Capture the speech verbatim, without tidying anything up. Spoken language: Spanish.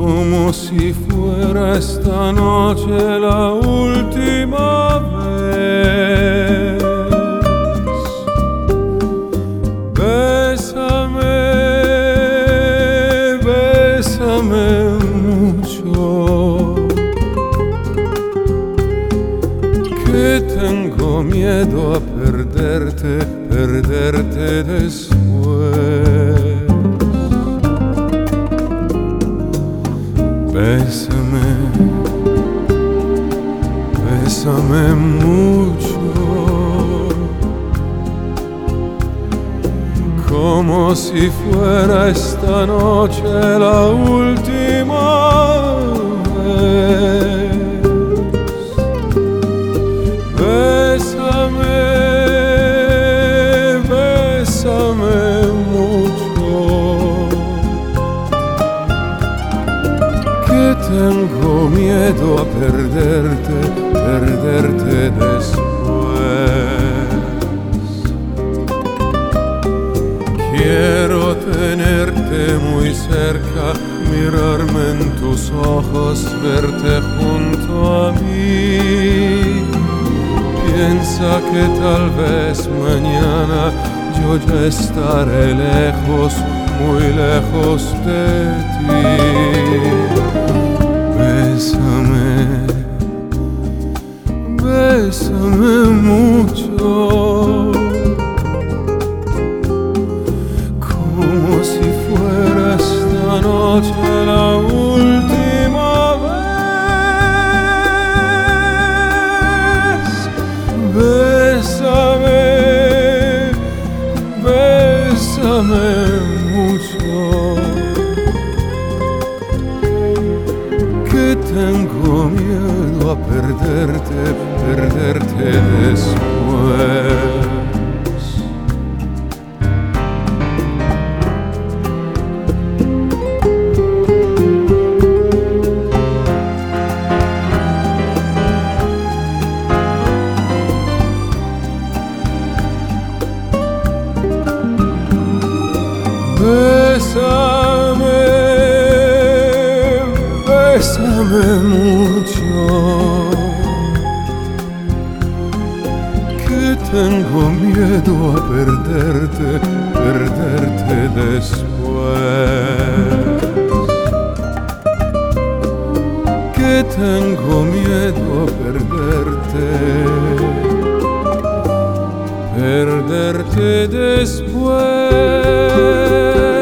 como si fuera esta noche la última vez. Bésame, bésame mucho, que tengo miedo a perderte, perderte después. Bésame, bésame mucho, como si fuera esta noche la última vez. Bésame, bésame mucho, que tengo miedo a perderte, perderte después. Quiero tenerte muy cerca, mirarme en tus ojos, verte junto a mí. Piensa que tal vez mañana yo ya estaré lejos, muy lejos de ti. Bésame, bésame mucho, como si fuera esta noche la última vez. Bésame, bésame mucho, que tengo miedo a perderte, perderte después. Bésame, bésame mucho, que tengo miedo a perderte, perderte después. Que tengo miedo a perderte, perderte después.